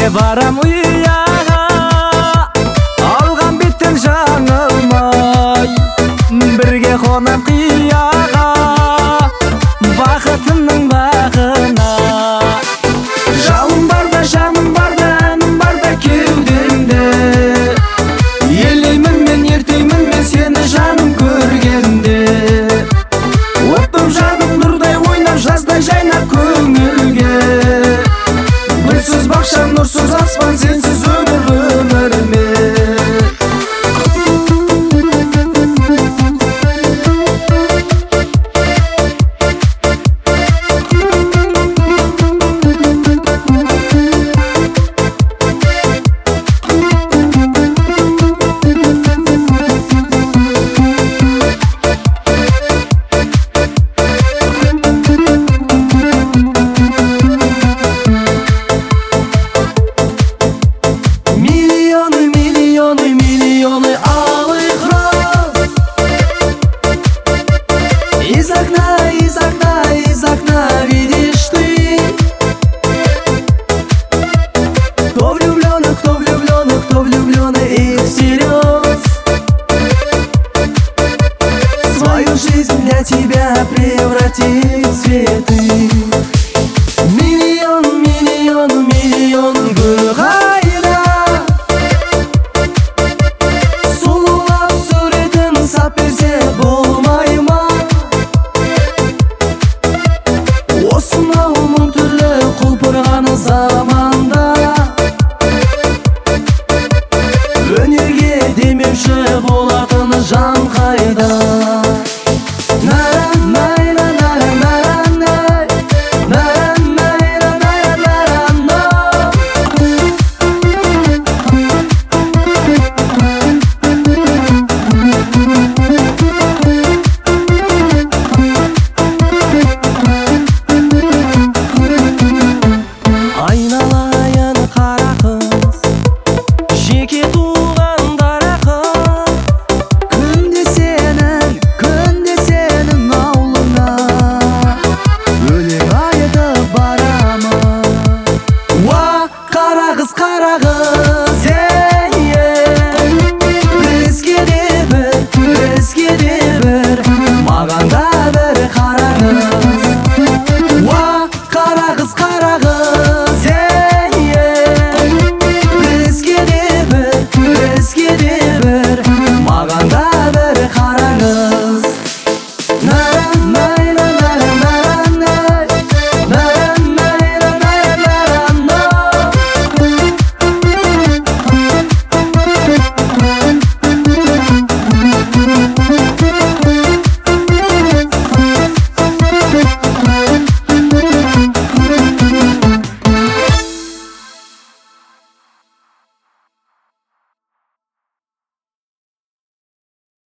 барам уяға, алған беттен жаңылмай, бірге қонам қияға, бақытымның бағына. Жалым барда, жаным барда, әнім барда кеудемде, елеймін мен, ертеймін мен сені жаным көргенде. Оттым жаным нұрдай ойнап, жаздай жайнап көңілге, гүлсіз бақша, нұрсыз аспан, сенсіз өмір ме. Миллионы алых роз из окна видишь ты. Кто влюбленный и всерьез свою жизнь для тебя превратит в цветы. Миллион гүл қайда, сұлулап суретін сап берсе болмай ма? Осынау